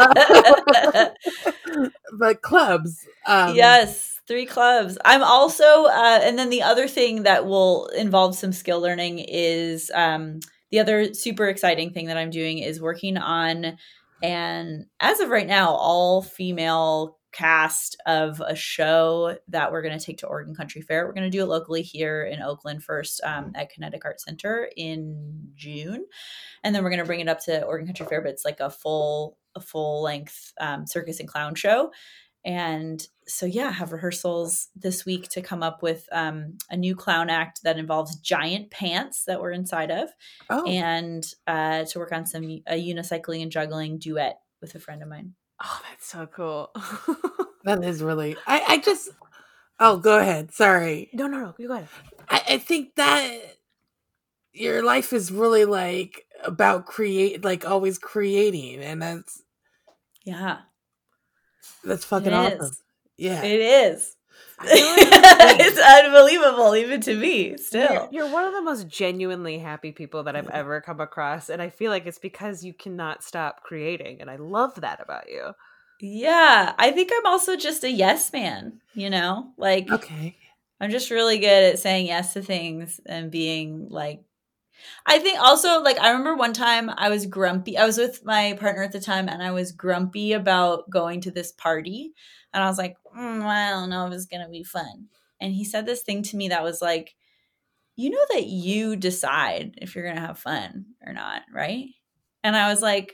Uh, but clubs. Um, Yes, three clubs. I'm also, uh, and then the other thing that will involve some skill learning is um, the other super exciting thing that I'm doing is working on, and as of right now, all female cast of a show that we're going to take to Oregon Country Fair. We're going to do it locally here in Oakland first um, at Kinetic Art Center in June. And then we're going to bring it up to Oregon Country Fair, but it's like a full, a full length um, circus and clown show. And so, yeah, have rehearsals this week to come up with um, a new clown act that involves giant pants that we're inside of, oh, and uh, to work on some a unicycling and juggling duet with a friend of mine. Oh, that's so cool. that is really. I, I just. Oh, go ahead. Sorry. No, no, no. You go ahead. I, I think that your life is really like about create, like always creating, and that's Yeah, that's fucking it awesome. is. Yeah, It is. I feel like- It's unbelievable, even to me. Still, You're, you're one of the most genuinely happy people that I've ever come across, and I feel like it's because you cannot stop creating, and I love that about you. yeah. I think I'm also just a yes man. You know, like okay. I'm just really good at saying yes to things and being like. I think also, like, I remember one time I was grumpy. I was with my partner at the time, and I was grumpy about going to this party. And I was like, mm, I don't know if it's going to be fun. And he said this thing to me that was like, you know that you decide if you're going to have fun or not, right? And I was like,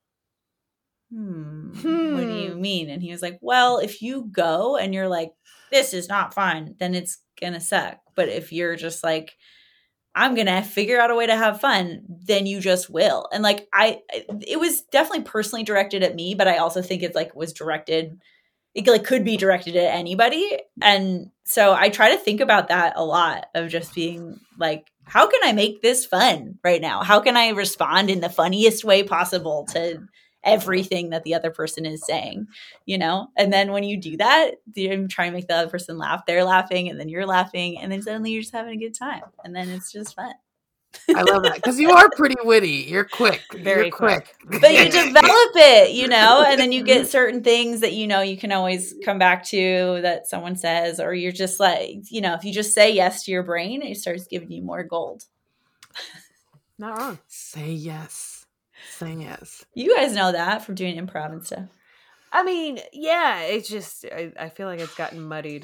hmm, Hmm. what do you mean? And he was like, well, if you go and you're like, this is not fun, then it's going to suck. But if you're just like, I'm going to figure out a way to have fun, then you just will. And like, I, it was definitely personally directed at me, but I also think it's like was directed, it like could be directed at anybody. And so I try to think about that a lot of just being like, how can I make this fun right now? How can I respond in the funniest way possible to everything that the other person is saying, you know? And then when you do that, you're trying to make the other person laugh, they're laughing, and then you're laughing, and then suddenly you're just having a good time. And then it's just fun. I love that because you are pretty witty. You're quick. Very You're quick. But you develop it, you know, and then you get certain things that, you know, you can always come back to that someone says, or you're just like, you know, if you just say yes to your brain, it starts giving you more gold. Not wrong. Say yes. Say yes. You guys know that from doing improv and stuff. I mean, yeah, it's just, I, I feel like it's gotten muddied.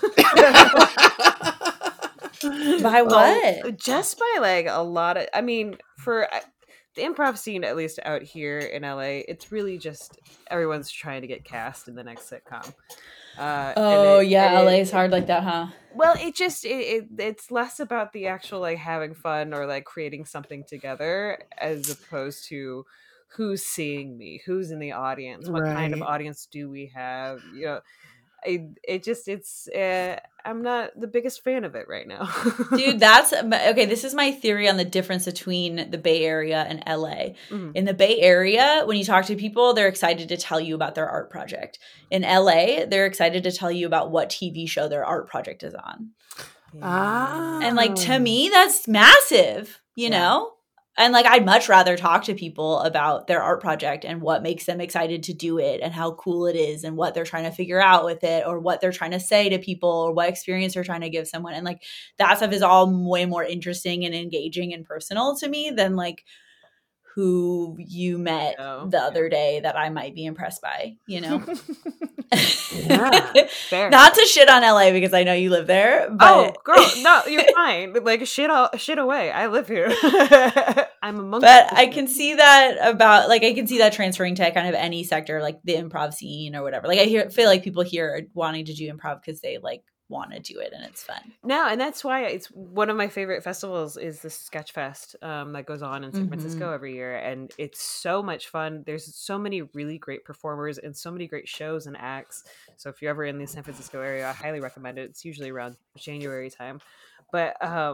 By what? Well, just by like a lot of, I mean, for uh, the improv scene, at least out here in L A, it's really just everyone's trying to get cast in the next sitcom. Uh, Oh, and it- yeah, and L A it- is hard like that, huh? Well, it just it, it it's less about the actual like having fun or like creating something together as opposed to who's seeing me, who's in the audience, what kind of Right. audience do we have, you know. I, it just it's uh, I'm not the biggest fan of it right now. Dude, that's okay. This is my theory on the difference between the Bay Area and L A. Mhm. In the Bay Area, when you talk to people, they're excited to tell you about their art project. In L A, they're excited to tell you about what T V show their art project is on. Ah. And like to me, that's massive, you Yeah. know? And like I'd much rather talk to people about their art project and what makes them excited to do it and how cool it is and what they're trying to figure out with it or what they're trying to say to people or what experience they're trying to give someone. And like that stuff is all way more interesting and engaging and personal to me than like who you met Oh, the yeah. other day that I might be impressed by, you know? Yeah. Fair. Not to shit on L A because I know you live there, but Oh, girl, no, you're fine. Like shit, all, shit away. I live here. I'm among. But I can see that about like I can see that transferring to kind of any sector, like the improv scene or whatever. Like I hear feel like people here are wanting to do improv because they like want to do it and it's fun. No, and that's why it's one of my favorite festivals is the Sketch Fest um, that goes on in San Mhm. Francisco every year, and it's so much fun. There's so many really great performers and so many great shows and acts. So if you're ever in the San Francisco area, I highly recommend it. It's usually around January time, but um,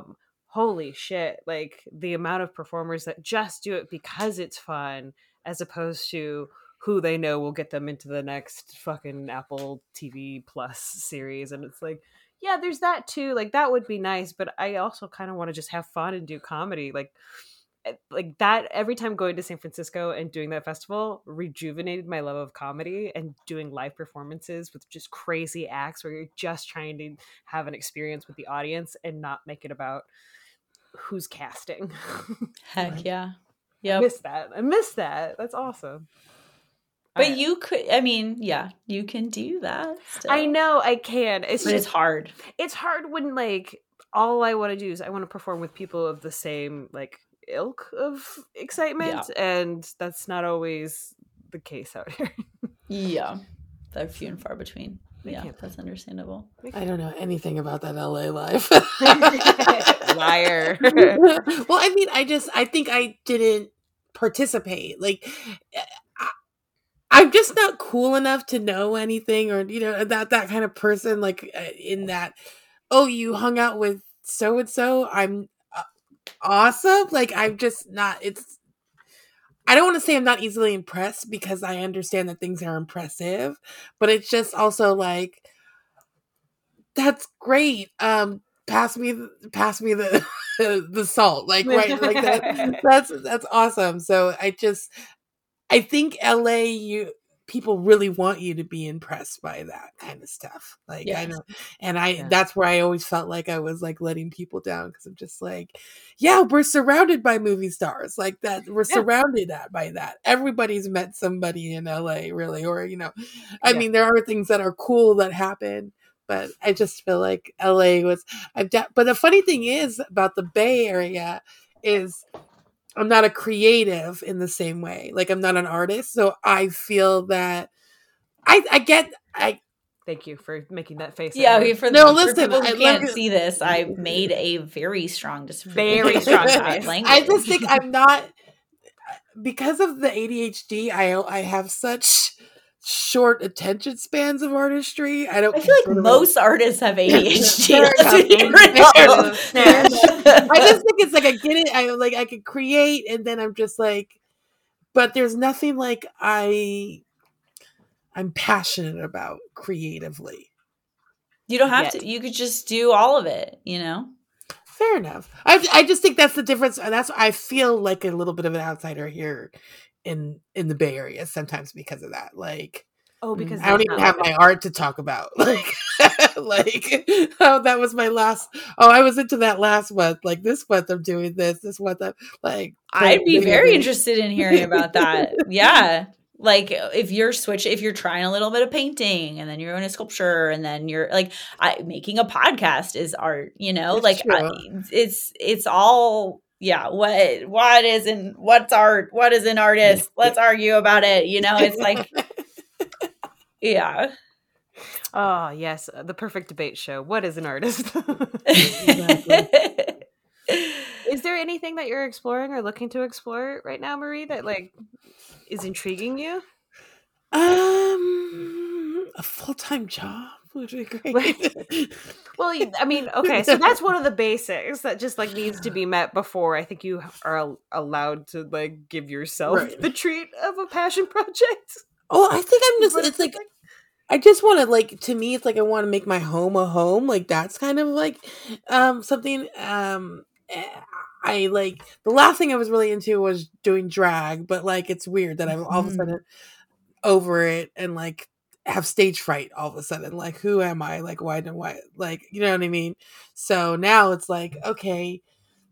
holy shit, like the amount of performers that just do it because it's fun, as opposed to who they know will get them into the next fucking Apple T V Plus series. And it's like, yeah, there's that too. Like that would be nice, but I also kind of want to just have fun and do comedy. Like like that every time going to San Francisco and doing that festival rejuvenated my love of comedy and doing live performances with just crazy acts where you're just trying to have an experience with the audience and not make it about who's casting. Heck yeah. I Yep. miss that. I miss that. That's awesome. But Alright. you could, I mean, yeah, you can do that still. I know I can. It's But just it's hard. It's hard when like all I want to do is I want to perform with people of the same like ilk of excitement, and that's not always the case out here. Yeah. They're few and far between. They Yeah, can't- that's understandable. I don't know anything about that L A life. Liar. Well, I mean, I just, I think I didn't participate. Like, I, I'm just not cool enough to know anything, or, you know, that, that kind of person, like, uh, in that, oh, you hung out with so-and-so, I'm uh, awesome. Like, I'm just not, it's, I don't want to say I'm not easily impressed, because I understand that things are impressive, but it's just also like, that's great. Um, pass me, pass me the the salt, like right, like that. That's that's awesome. So I just, I think L A, you people really want you to be impressed by that kind of stuff. Like Yes. I know, and I Yeah. that's where I always felt like I was like letting people down, because I'm just like, yeah, we're surrounded by movie stars like that. We're Yeah. surrounded at, by that. Everybody's met somebody in L A, really, or you know, I Yeah. mean, there are things that are cool that happen. But I just feel like L A was, I've de- but the funny thing is about the Bay Area is I'm not a creative in the same way. Like I'm not an artist. So I feel that I, I get, I, Thank you for making that face. Yeah, at me. okay, for, No, for listen, people who I can't love- see this, I made a very strong description. Very of strong that face. language. I just think I'm not, because of the A D H D, I, I have such short attention spans of artistry. I don't I feel like consider- most artists have A D H D. Fair Let's enough. be Fair real. enough. Fair Snatch. I just think it's like I get it. I like I can create, and then I'm just like, but there's nothing like I I'm passionate about creatively. You don't have Yet. to. You could just do all of it, you know? Fair enough. I I just think that's the difference. And that's I feel like a little bit of an outsider here in in the Bay Area sometimes because of that. Like Oh, because I don't there's even not have like my art to talk about. Like, like oh, that was my last. Oh, I was into that last month. Like this month, I'm doing this. This month, I'm like. I'd be crazy. very interested in hearing about that. Yeah. Like if you're switch, if you're trying a little bit of painting and then you're doing a sculpture and then you're like, I making a podcast is art, you know, It's like I, true. it's, it's all, yeah. What, what is in, what's art? What is an artist? Let's argue about it. You know, it's like, yeah. Oh yes, the perfect debate show. What is an artist? Is there anything that you're exploring or looking to explore right now, Marie, that like is intriguing you? Um, a full time job would be great. Well, you- I mean, okay, so that's one of the basics that just like needs to be met before I think you are al- allowed to like give yourself Right. the treat of a passion project. Oh, I think I'm just. But It's like I just want to like. To me, it's like I want to make my home a home. Like that's kind of like um something. Um, eh, I like the last thing I was really into was doing drag, but like it's weird that I'm all of a Mhm. sudden over it and like have stage fright all of a sudden. Like who am I? Like why do why? Like you know what I mean? So now it's like okay.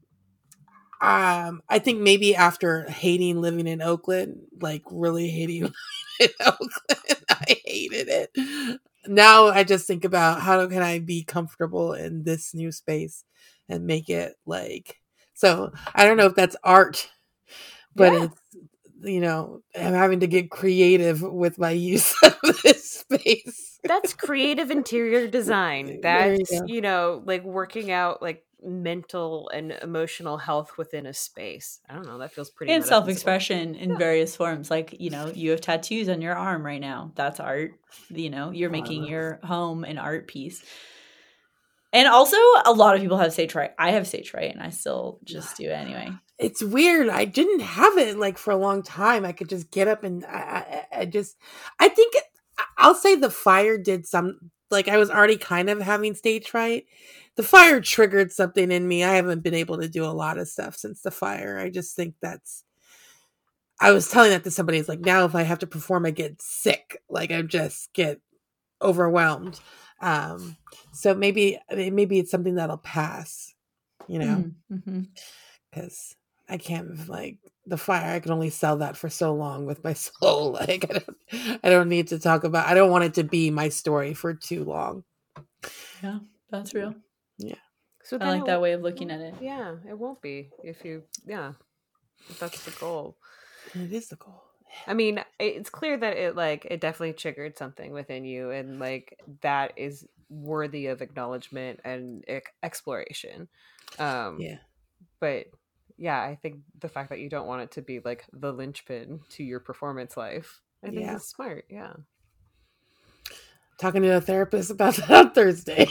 Um, I think maybe after hating living in Oakland, like really hating living in Oakland, I hated it. Now I just think about how can I be comfortable in this new space and make it like. So I don't know if that's art, but Yeah. it's you know I'm having to get creative with my use of this space. That's creative interior design. There you That's go. you know, like working out like mental and emotional health within a space. I don't know. That feels pretty And metaphysical. self-expression in Yeah. various forms. Like, you know, you have tattoos on your arm right now. That's art. You know, you're making your home an art piece. And also, a lot of people have stage fright. I have stage fright, and I still just do it anyway. It's weird. I didn't have it like for a long time. I could just get up and I, I, I just, I think I'll say the fire did some, like I was already kind of having stage fright. The fire triggered something in me. I haven't been able to do a lot of stuff since the fire. I just think that's, I was telling that to somebody. It's like, now if I have to perform, I get sick. Like I just get overwhelmed. Um, so maybe, maybe it's something that'll pass, you know, Mm-hmm. because I can't like the fire. I can only sell that for so long with my soul. Like I don't, I don't need to talk about. I don't want it to be my story for too long. Yeah, that's real. Yeah, So I then like it that w- way of looking at it. Yeah, it won't be if you. Yeah, if that's the goal. it is the goal. I mean, it's clear that it like it definitely triggered something within you, and like that is worthy of acknowledgement and e- exploration. Um, Yeah, but yeah, I think the fact that you don't want it to be like the linchpin to your performance life, I think Yeah. is smart. Yeah. talking to a therapist about that on Thursday.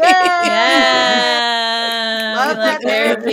Yeah, Love we like that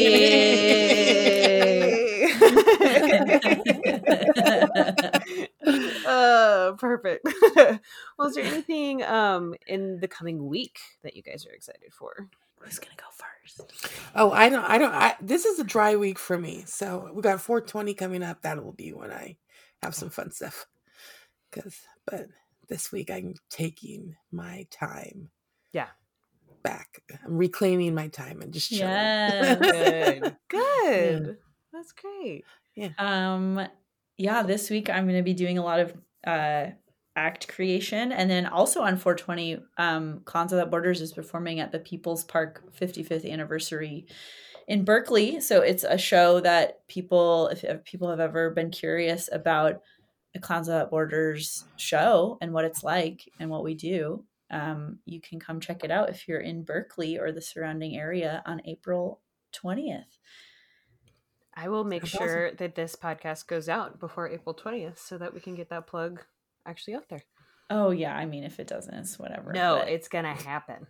therapy. uh, perfect. Well, is there anything um in the coming week that you guys are excited for? Who's gonna go first? Oh, I don't, I don't, I, this is a dry week for me. So we got four twenty coming up. That will be when I have some fun stuff. Cause, but this week I'm taking my time Yeah. back. I'm reclaiming my time and just chilling. Yes. Good. Good. Yeah. That's great. Um, yeah, this week I'm going to be doing a lot of uh, act creation. And then also on four twenty, um, Clowns Without Borders is performing at the People's Park fifty-fifth anniversary in Berkeley. So it's a show that people, if, if people have ever been curious about a Clowns Without Borders show and what it's like and what we do, um, you can come check it out if you're in Berkeley or the surrounding area on April twentieth. I will make That's sure that this podcast goes out before April twentieth so that we can get that plug actually out there. Oh yeah, I mean if it doesn't, it's whatever. No, but... it's gonna happen.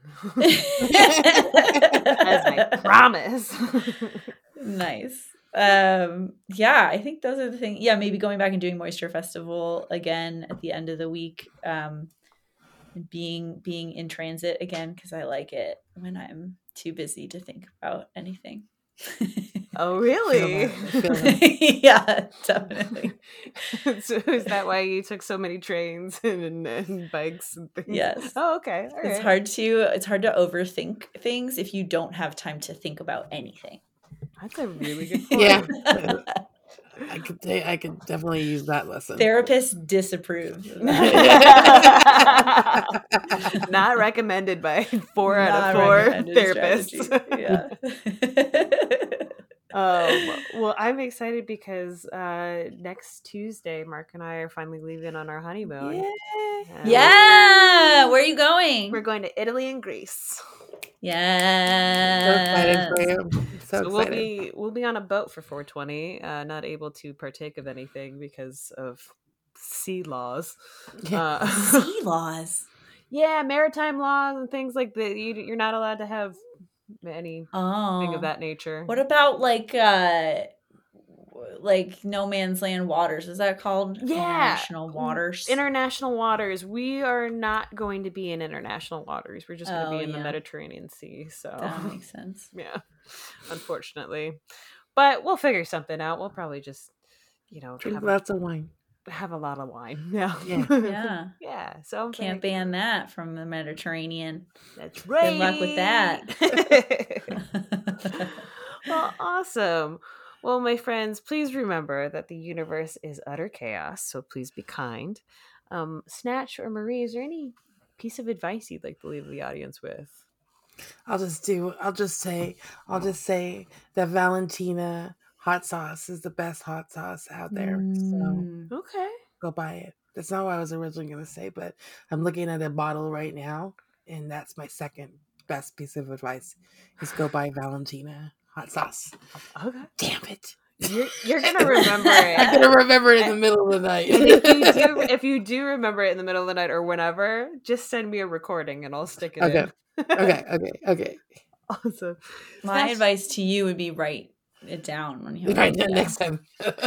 That's my promise. Nice. Um, yeah, I think those are the things. Yeah, maybe going back and doing Moisture Festival again at the end of the week. Um, being being in transit again because I like it when I'm too busy to think about anything. Oh, really? Feel that. I feel that. Yeah, definitely. So is that why you took so many trains and, and bikes and things? Yes. Oh, okay. All It's right. hard to it's hard to overthink things if you don't have time to think about anything. That's a really good point. Yeah. I could, ta- I could definitely use that lesson. Therapists disapprove. Not recommended by four out Not of four recommended therapists. strategy. Yeah. Um, well, I'm excited because uh, next Tuesday, Mark and I are finally leaving on our honeymoon. And Yeah. Where are you going? We're going to Italy and Greece. So excited Yeah. for you. So, So we'll excited. be we'll be on a boat for four twenty, uh, not able to partake of anything because of sea laws. Yeah. Uh, Sea laws. yeah, maritime laws and things like that. You, you're not allowed to have anything Oh. of that nature. What about like uh like no man's land waters? Is that called Yeah. international waters? International waters. We are not going to be in international waters. We're just going to Oh, be in the yeah. Mediterranean Sea. So That makes sense. yeah, unfortunately, but we'll figure something out. We'll probably just, you know, Drink have, lots of wine. have a lot of wine. Yeah, Yeah. Yeah. yeah. So I'm Can't very- ban that from the Mediterranean. That's right. Good luck with that. Well, awesome. Well, my friends, please remember that the universe is utter chaos, so please be kind. Um, Snatch or Marie, is there any piece of advice you'd like to leave the audience with? I'll just do, I'll just say, I'll just say that Valentina hot sauce is the best hot sauce out there. So Mm. Okay. go buy it. That's not what I was originally going to say, but I'm looking at a bottle right now, and that's my second best piece of advice is go buy Valentina hot sauce. Okay. Damn it. You're, you're gonna remember it. I'm gonna remember it in the middle of the night. And if you do, if you do remember it in the middle of the night or whenever, just send me a recording and I'll stick it Okay. in. okay, okay, okay. Awesome. My That's- advice to you would be write it down when you have Right, an idea. next time.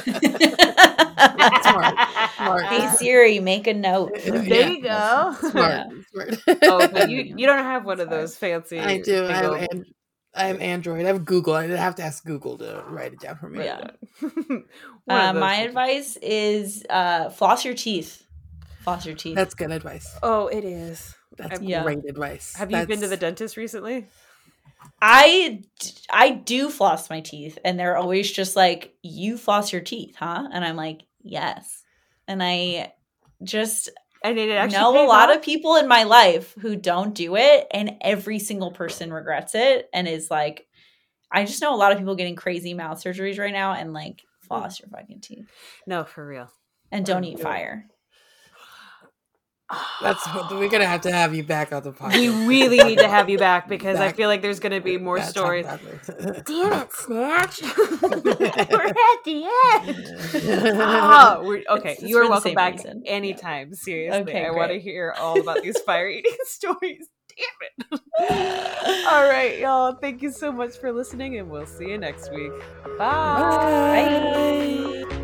Smart. Smart. Hey Siri, make a note. There Yeah. you go. Smart. Smart. Oh, but you you don't have one of those fancy. I do. I have, single- an, I have Android. I have Google. I have to ask Google to write it down for me. Yeah. One Uh, of those my things. advice is uh, floss your teeth. Floss your teeth. That's good advice. Oh, it is. That's I've- Yeah. great advice. Have you been to the That's- dentist recently? I d- I do floss my teeth, and they're always just like, "You floss your teeth, huh?" And I'm like, "Yes." And I just And it actually know a pays lot off? of people in my life who don't do it, and every single person regrets it and is like, I just know a lot of people getting crazy mouth surgeries right now, and like, floss your fucking teeth No, for real. and don't Oh, eat yeah. fire. That's what we're gonna have to have you back on the podcast. We really need to have you back because I Back- feel like there's going to be more Yeah, talk stories. about it. Damn it, Snatch! We're at the end. Ah, we're, okay, It's- it's you are for the welcome same back reason. anytime. Seriously, Okay, I want to great. hear all about these fire eating stories. Damn it! All right, y'all. Thank you so much for listening, and we'll see you next week. Bye. Bye.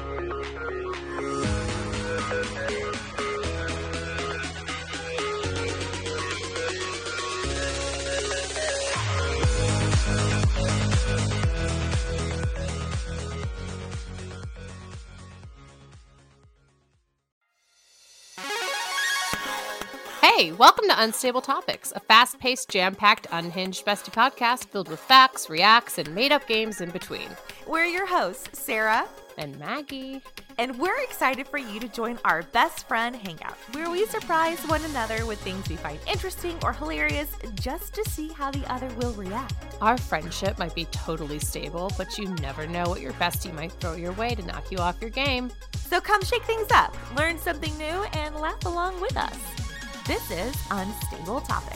Hey, welcome to Unstable Topics, a fast paced, jam packed, unhinged bestie podcast filled with facts, reacts, and made up games in between. We're your hosts, Sarah, And Maggie. and we're excited for you to join our best friend hangout, where we surprise one another with things we find interesting or hilarious just to see how the other will react. Our friendship might be totally stable, but you never know what your bestie might throw your way to knock you off your game. So come shake things up, learn something new, and laugh along with us. This is Unstable Topics.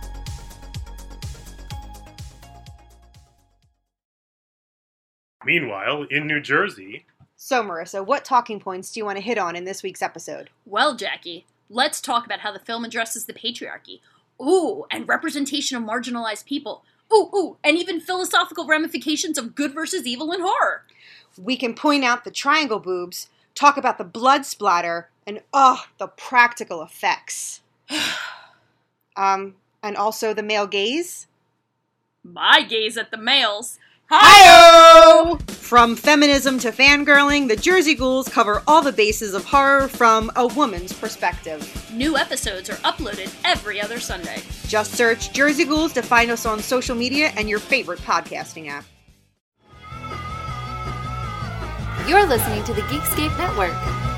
Meanwhile, in New Jersey, So, Marissa, what talking points do you want to hit on in this week's episode? Well, Jackie, let's talk about how the film addresses the patriarchy. Ooh, and representation of marginalized people. Ooh, ooh, and even philosophical ramifications of good versus evil in horror. We can point out the triangle boobs, talk about the blood splatter, and oh, the practical effects. um, and also the male gaze. My gaze at the males. Hi-oh! From feminism to fangirling, the Jersey Ghouls cover all the bases of horror from a woman's perspective. New episodes are uploaded every other Sunday. Just search Jersey Ghouls to find us on social media and your favorite podcasting app. You're listening to the Geekscape Network.